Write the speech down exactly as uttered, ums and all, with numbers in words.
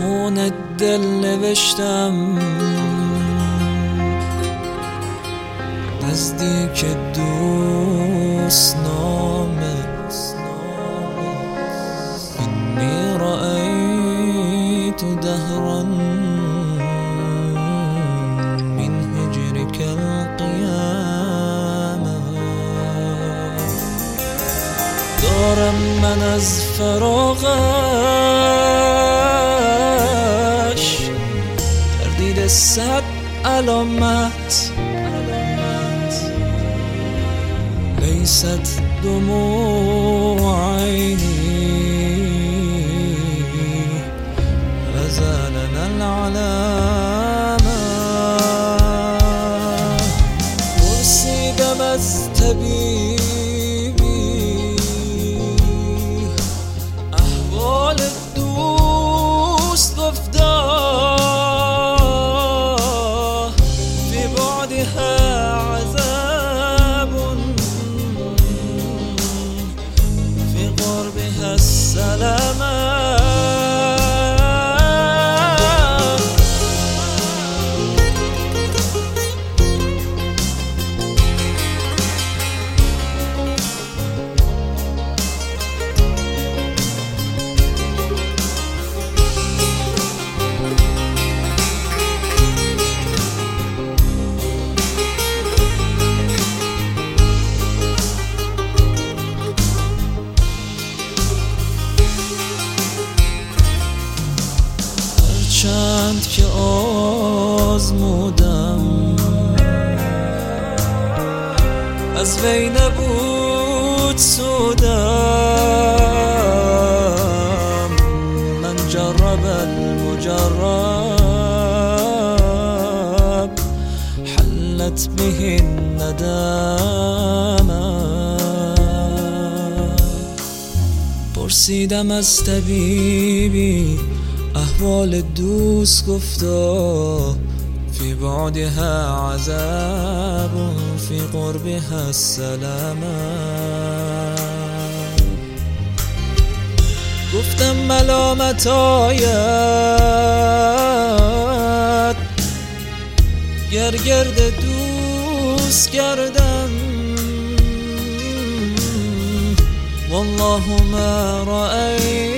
خون دل نوشتم نزدیک دوست نامه إني رأيت دهرا من هجرك القيامة دارم من از فراغش تردید صد علامت ليست دموع عيني غزالنا العلامة مرسيدم از طبيبي أحوال الدوست گفتا في بعدها عذاب في قربها السلامة چند که آزمودم از وی نبود سودم من جرب المجرب حلت به الندامة پرسیدم از طبیبی احوال دوست گفتا في بعدها عذاب في قربها السلامة گفتم ملامت آید گر گرد دوست گردم والله ما رأيت